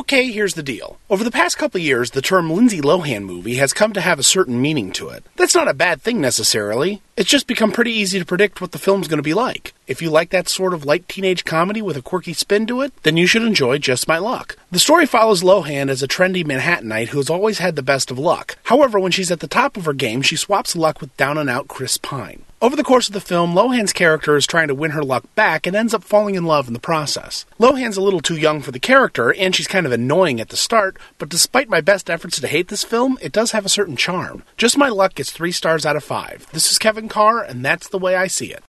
Okay, here's the deal. Over the past couple years, the term Lindsay Lohan movie has come to have a certain meaning to it. That's not a bad thing necessarily. It's just become pretty easy to predict what the film's going to be like. If you like that sort of light teenage comedy with a quirky spin to it, then you should enjoy Just My Luck. The story follows Lohan as a trendy Manhattanite who has always had the best of luck. However, when she's at the top of her game, she swaps luck with down-and-out Chris Pine. Over the course of the film, Lohan's character is trying to win her luck back and ends up falling in love in the process. Lohan's a little too young for the character, and she's kind of annoying at the start, but despite my best efforts to hate this film, it does have a certain charm. Just My Luck gets 3 stars out of 5. This is Kevin Carr, and that's the way I see it.